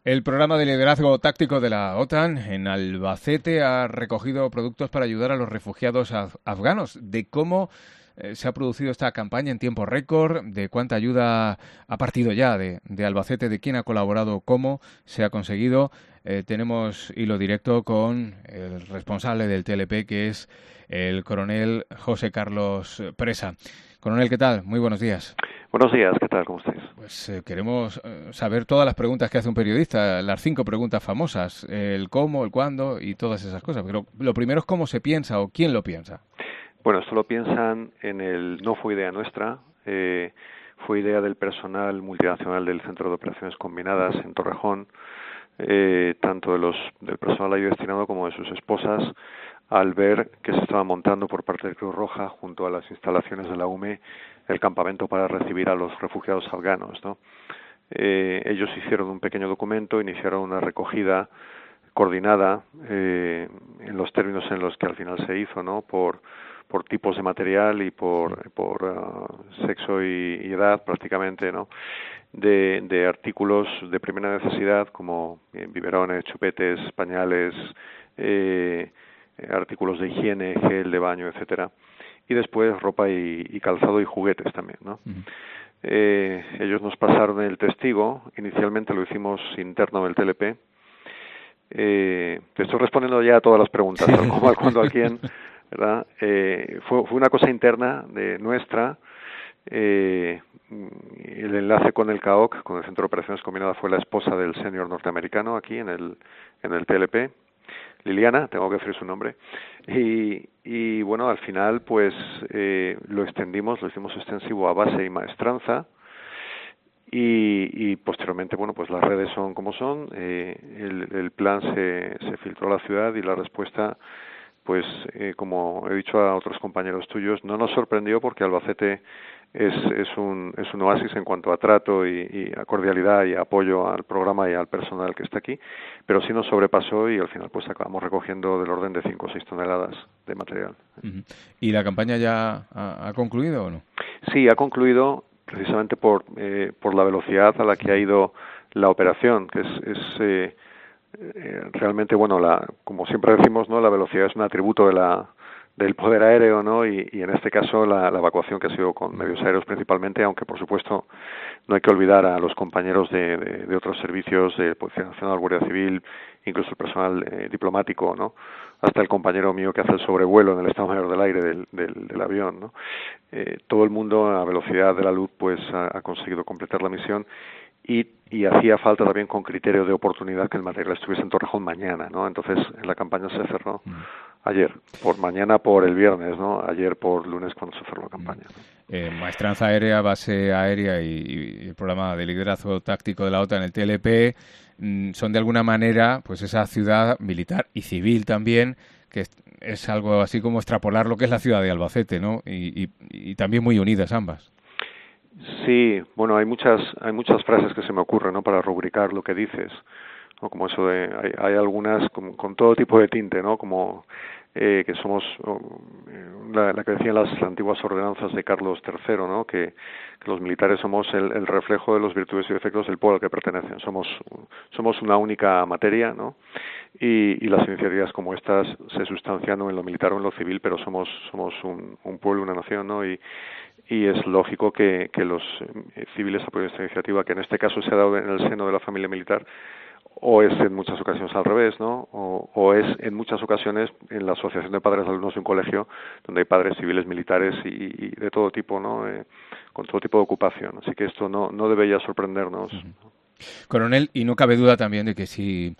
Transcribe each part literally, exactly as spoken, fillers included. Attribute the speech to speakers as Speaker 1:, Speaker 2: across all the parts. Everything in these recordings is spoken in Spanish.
Speaker 1: El programa de liderazgo táctico de la OTAN en Albacete ha recogido productos para ayudar a los refugiados af- afganos. De cómo eh, se ha producido esta campaña en tiempo récord, de cuánta ayuda ha partido ya de, de Albacete, de quién ha colaborado, cómo se ha conseguido. Eh, tenemos hilo directo con el responsable del T L P, que es el coronel José Carlos Presa. Coronel, ¿qué tal? Muy buenos días.
Speaker 2: Buenos días, ¿qué tal? ¿Cómo estáis?
Speaker 1: Pues eh, queremos eh, saber todas las preguntas que hace un periodista, las cinco preguntas famosas, el cómo, el cuándo y todas esas cosas. Pero lo primero es cómo se piensa o quién lo piensa.
Speaker 2: Bueno, esto lo piensan en el... No fue idea nuestra, eh, fue idea del personal multinacional del Centro de Operaciones Combinadas en Torrejón, eh, tanto de los del personal ahí destinado como de sus esposas, al ver que se estaba montando por parte de Cruz Roja, junto a las instalaciones de la U M E, el campamento para recibir a los refugiados afganos, ¿no? Eh, ellos hicieron un pequeño documento, iniciaron una recogida coordinada eh, en los términos en los que al final se hizo, ¿no? Por por tipos de material y por por uh, sexo y, y edad prácticamente, ¿no? De, de artículos de primera necesidad como eh, biberones, chupetes, pañales, eh, artículos de higiene, gel de baño, etcétera, y después ropa y, y calzado y juguetes también, ¿no? Uh-huh. Eh, ellos nos pasaron el testigo, inicialmente lo hicimos interno del T L P. Eh, te estoy respondiendo ya a todas las preguntas, al cómo, al cuándo, al quién, ¿verdad? Eh, fue, fue una cosa interna de nuestra. Eh, el enlace con el C A O C, con el Centro de Operaciones Combinadas, fue la esposa del senior norteamericano aquí en el en el T L P, Liliana, tengo que decir su nombre, y, y bueno, al final pues eh, lo extendimos, lo hicimos extensivo a base y maestranza, y, y posteriormente, bueno, pues las redes son como son, eh, el, el plan se, se filtró a la ciudad y la respuesta, pues eh, como he dicho a otros compañeros tuyos, no nos sorprendió porque Albacete es, es, un, es un oasis en cuanto a trato y, y a cordialidad y apoyo al programa y al personal que está aquí, pero sí nos sobrepasó y al final pues acabamos recogiendo del orden de cinco o seis toneladas de material.
Speaker 1: Uh-huh. ¿Y la campaña ya ha, ha concluido o no?
Speaker 2: Sí, ha concluido precisamente por eh, por la velocidad a la que ha ido la operación, que es, es eh, eh, realmente, bueno, la, como siempre decimos, ¿no? La velocidad es un atributo de la del poder aéreo, ¿no? Y, y en este caso la, la evacuación que ha sido con medios aéreos principalmente, aunque por supuesto no hay que olvidar a los compañeros de, de, de otros servicios, de Policía Nacional, Guardia Civil, incluso el personal eh, diplomático, ¿no? Hasta el compañero mío que hace el sobrevuelo en el Estado Mayor del Aire del, del, del avión, ¿no? Eh, todo el mundo a velocidad de la luz pues ha, ha conseguido completar la misión. Y, y hacía falta también con criterio de oportunidad que el material estuviese en Torrejón mañana, ¿no? Entonces la campaña se cerró mm. ayer, por mañana por el viernes, ¿no? Ayer por lunes cuando se cerró la campaña, ¿no?
Speaker 1: Eh, maestranza aérea, base aérea y, y el programa de liderazgo táctico de la OTAN, el T L P, mmm, son de alguna manera pues esa ciudad militar y civil también, que es, es algo así como extrapolar lo que es la ciudad de Albacete, ¿no? Y, y, y también muy unidas ambas.
Speaker 2: Sí, bueno, hay muchas hay muchas frases que se me ocurren, ¿no? Para rubricar lo que dices, ¿no? Como eso de hay, hay algunas con, con todo tipo de tinte, ¿no? Como eh, que somos oh, la, la que decían las antiguas ordenanzas de Carlos tercero, ¿no? Que, que los militares somos el, el reflejo de los virtudes y defectos del pueblo al que pertenecen. Somos somos una única materia, ¿no? Y, y las iniciativas como estas se sustancian en lo militar o en lo civil, pero somos somos un, un pueblo, una nación, ¿no? Y y es lógico que, que los eh, civiles apoyen esta iniciativa, que en este caso se ha dado en el seno de la familia militar, o es en muchas ocasiones al revés, ¿no? O, o es en muchas ocasiones en la asociación de padres de alumnos de un colegio donde hay padres civiles, militares y, y de todo tipo, ¿no? Eh, con todo tipo de ocupación. Así que esto no, no debe ya sorprendernos.
Speaker 1: Uh-huh. Coronel, y no cabe duda también de que si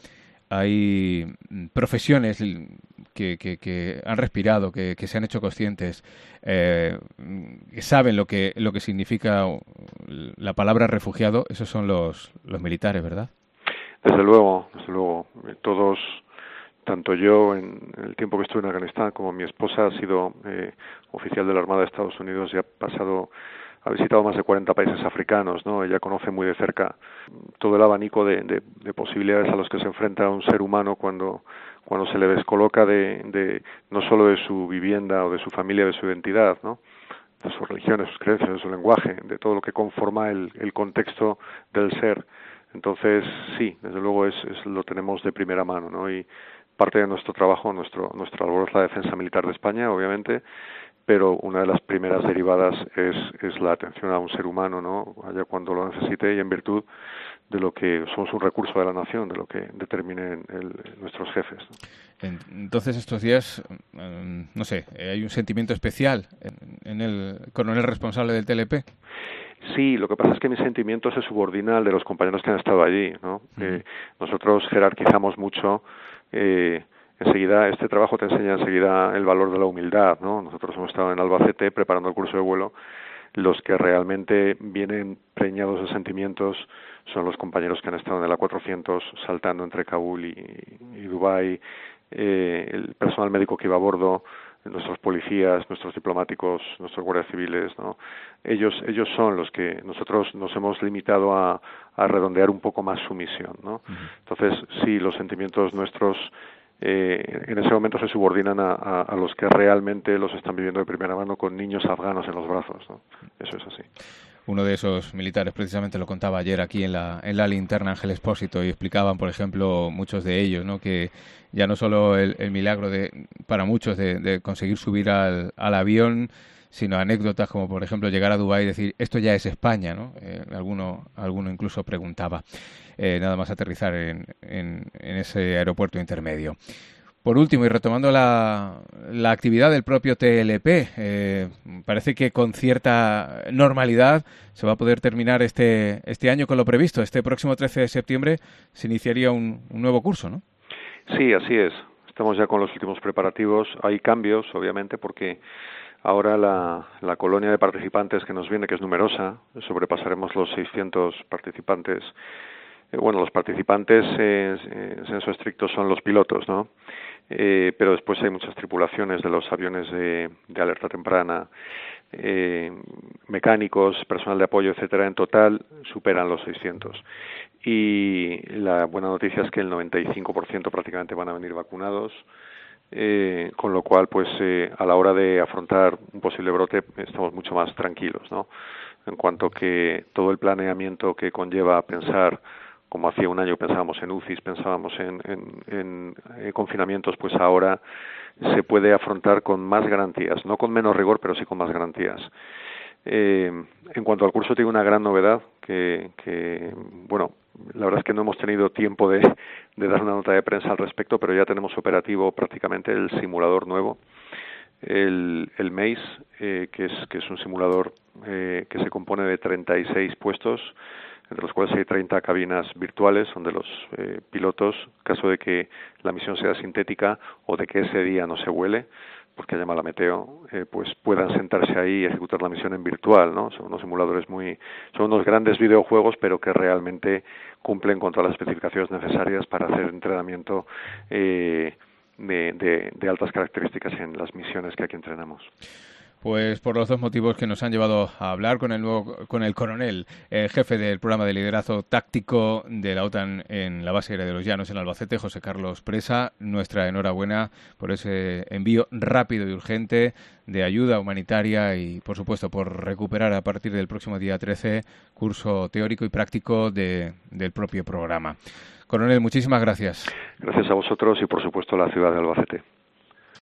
Speaker 1: hay profesiones que, que, que han respirado, que, que se han hecho conscientes, eh, que saben lo que lo que significa la palabra refugiado, esos son los, los militares, ¿verdad?
Speaker 2: Desde luego, desde luego. Todos, tanto yo en el tiempo que estuve en Afganistán como mi esposa ha sido eh, oficial de la Armada de Estados Unidos y ha pasado... ha visitado más de cuarenta países africanos, ¿no? Ella conoce muy de cerca todo el abanico de, de, de posibilidades a los que se enfrenta un ser humano cuando cuando se le descoloca de, de no solo de su vivienda o de su familia, de su identidad, ¿no? De sus religiones, sus creencias, de su lenguaje, de todo lo que conforma el, el contexto del ser Entonces, sí, desde luego es, es lo tenemos de primera mano, ¿no? Y parte de nuestro trabajo, nuestro nuestra labor es la defensa militar de España, obviamente, pero una de las primeras derivadas es, es la atención a un ser humano, ¿no? Allá cuando lo necesite y en virtud de lo que somos un recurso de la nación, de lo que determinen el, nuestros jefes, ¿no?
Speaker 1: Entonces, estos días, no sé, ¿hay un sentimiento especial en el coronel responsable del T L P?
Speaker 2: Sí, lo que pasa es que mi sentimiento se subordina al de los compañeros que han estado allí, ¿no? Uh-huh. Eh, nosotros jerarquizamos mucho. Eh, enseguida, este trabajo te enseña enseguida el valor de la humildad, ¿no? Nosotros hemos estado en Albacete preparando el curso de vuelo. Los que realmente vienen preñados de sentimientos son los compañeros que han estado en el A cuatrocientos saltando entre Kabul y, y Dubái, eh, el personal médico que iba a bordo, nuestros policías, nuestros diplomáticos, nuestros guardias civiles, ¿no? Ellos, ellos son los que nosotros nos hemos limitado a, a redondear un poco más su misión, ¿no? Entonces, sí, los sentimientos nuestros eh, en ese momento se subordinan a, a, a los que realmente los están viviendo de primera mano con niños afganos en los brazos, ¿no? Eso es así.
Speaker 1: Uno de esos militares precisamente lo contaba ayer aquí en la en la linterna, Ángel Expósito, y explicaban, por ejemplo, muchos de ellos, ¿no? Que ya no solo el, el milagro de para muchos de, de conseguir subir al, al avión, sino anécdotas como, por ejemplo, llegar a Dubái y decir, esto ya es España, ¿no? Eh, alguno, alguno incluso preguntaba, eh, nada más aterrizar en, en, en ese aeropuerto intermedio. Por último, y retomando la, la actividad del propio T L P, eh, parece que con cierta normalidad se va a poder terminar este, este año con lo previsto. Este próximo trece de septiembre se iniciaría un, un nuevo curso, ¿no?
Speaker 2: Sí, así es. Estamos ya con los últimos preparativos. Hay cambios, obviamente, porque ahora la, la colonia de participantes que nos viene, que es numerosa, sobrepasaremos los seiscientos participantes. Eh, bueno, los participantes eh, en senso estricto son los pilotos, ¿no? Eh, pero después hay muchas tripulaciones de los aviones de, de alerta temprana, eh, mecánicos, personal de apoyo, etcétera. En total superan los seiscientos. Y la buena noticia es que el noventa y cinco por ciento prácticamente van a venir vacunados, eh, con lo cual, pues, eh, a la hora de afrontar un posible brote estamos mucho más tranquilos, ¿no? En cuanto que todo el planeamiento que conlleva pensar, como hacía un año pensábamos en U C Is, pensábamos en, en, en, en confinamientos, pues ahora se puede afrontar con más garantías, no con menos rigor, pero sí con más garantías. Eh, en cuanto al curso, tiene una gran novedad que, que, bueno, la verdad es que no hemos tenido tiempo de, de dar una nota de prensa al respecto, pero ya tenemos operativo prácticamente el simulador nuevo, el, el MACE, eh, que es que es un simulador eh, que se compone de treinta y seis puestos, entre los cuales hay treinta cabinas virtuales donde los eh, pilotos, en caso de que la misión sea sintética o de que ese día no se vuele, porque haya mala meteo, eh, pues puedan sentarse ahí y ejecutar la misión en virtual, ¿no? Son unos simuladores muy, son unos grandes videojuegos, pero que realmente cumplen con todas las especificaciones necesarias para hacer entrenamiento eh, de, de, de altas características en las misiones que aquí entrenamos.
Speaker 1: Pues por los dos motivos que nos han llevado a hablar con el nuevo, con el coronel, eh, jefe del programa de liderazgo táctico de la OTAN en la base aérea de los Llanos en Albacete, José Carlos Presa, nuestra enhorabuena por ese envío rápido y urgente de ayuda humanitaria y, por supuesto, por recuperar a partir del próximo día trece curso teórico y práctico de, del propio programa. Coronel, muchísimas gracias.
Speaker 2: Gracias a vosotros y, por supuesto, a la ciudad de Albacete.